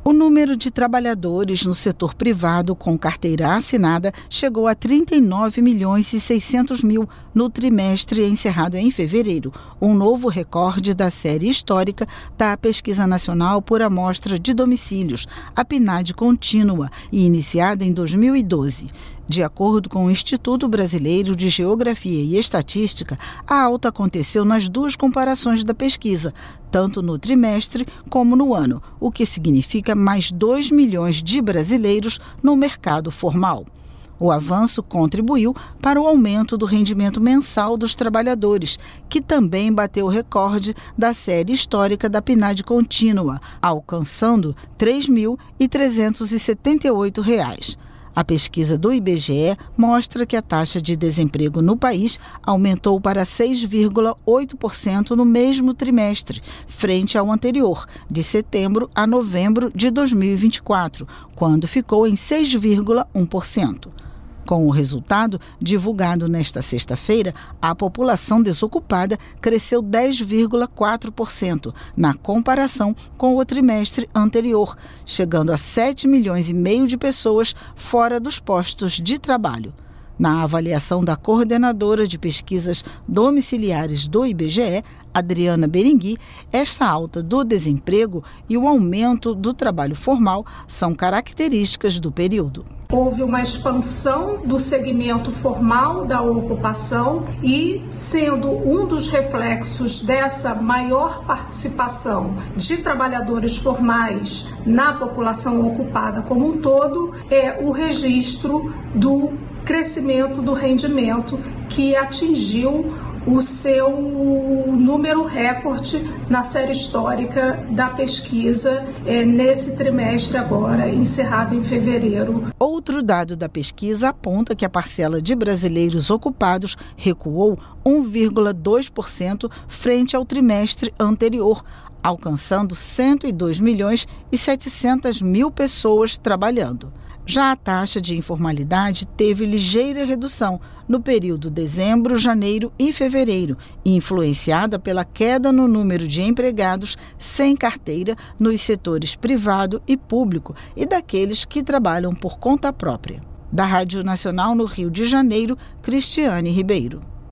O número de trabalhadores no setor privado com carteira assinada chegou a 39.600.000 no trimestre encerrado em fevereiro, um novo recorde da série histórica da Pesquisa Nacional por Amostra de Domicílios, a PNAD contínua, e iniciada em 2012. De acordo com o Instituto Brasileiro de Geografia e Estatística, a alta aconteceu nas duas comparações da pesquisa, tanto no trimestre como no ano, o que significa mais 2 milhões de brasileiros no mercado formal. O avanço contribuiu para o aumento do rendimento mensal dos trabalhadores, que também bateu o recorde da série histórica da PNAD contínua, alcançando R$ 3.378. A pesquisa do IBGE mostra que a taxa de desemprego no país aumentou para 6,8% no mesmo trimestre, frente ao anterior, de setembro a novembro de 2024, quando ficou em 6,1%. Com o resultado divulgado nesta sexta-feira, a população desocupada cresceu 10,4% na comparação com o trimestre anterior, chegando a 7,5 milhões de pessoas fora dos postos de trabalho. Na avaliação da coordenadora de pesquisas domiciliares do IBGE, Adriana Berengui, esta alta do desemprego e o aumento do trabalho formal são características do período. Houve uma expansão do segmento formal da ocupação e, sendo um dos reflexos dessa maior participação de trabalhadores formais na população ocupada como um todo, é o registro do crescimento do rendimento, que atingiu o seu número recorde na série histórica da pesquisa nesse trimestre agora, encerrado em fevereiro. Outro dado da pesquisa aponta que a parcela de brasileiros ocupados recuou 1,2% frente ao trimestre anterior, alcançando 102.700.000 pessoas trabalhando. Já a taxa de informalidade teve ligeira redução no período dezembro, janeiro e fevereiro, influenciada pela queda no número de empregados sem carteira nos setores privado e público e daqueles que trabalham por conta própria. Da Rádio Nacional no Rio de Janeiro, Cristiane Ribeiro.